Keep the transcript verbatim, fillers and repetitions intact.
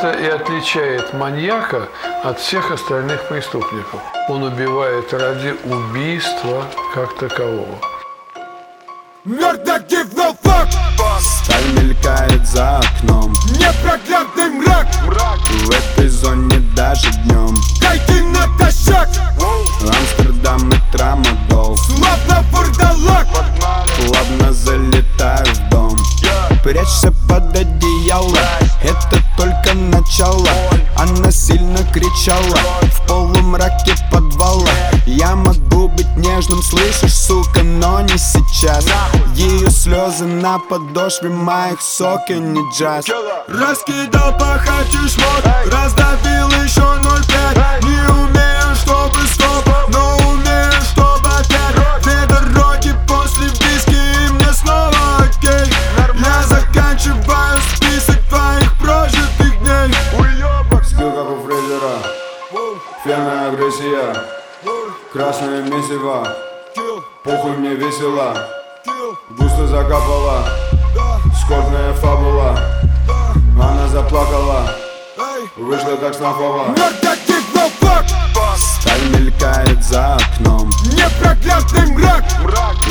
Это и отличает маньяка от всех остальных преступников. Он убивает ради убийства как такового. Сталь мелькает за окном, непроглядный мрак. в этой зоне даже днем. Дайте натощак, Амстердам и Трамадол, славно вурдалак. плавно залетаю в дом. Прячься под одеяло, это только начало. Она сильно кричала в полумраке подвала. Я могу быть нежным, слышишь, сука, но не сейчас. Ее слезы на подошве моих сокон, не джаз. Раскидал по хате шмот, раздавил еще ноль пять. Не умею, чтобы стоп, но умею, чтобы опять. Две дороги после виски, и мне снова окей. Я заканчиваю список твоих прожитых дней. Скилл как у Фрейзера, ферная агрессия, красное месиво, похуй мне весело. Густо закапала, скорбная фабула. Она заплакала, вышла как снохова. Сталь Сталь мелькает за окном, непроглядный мрак.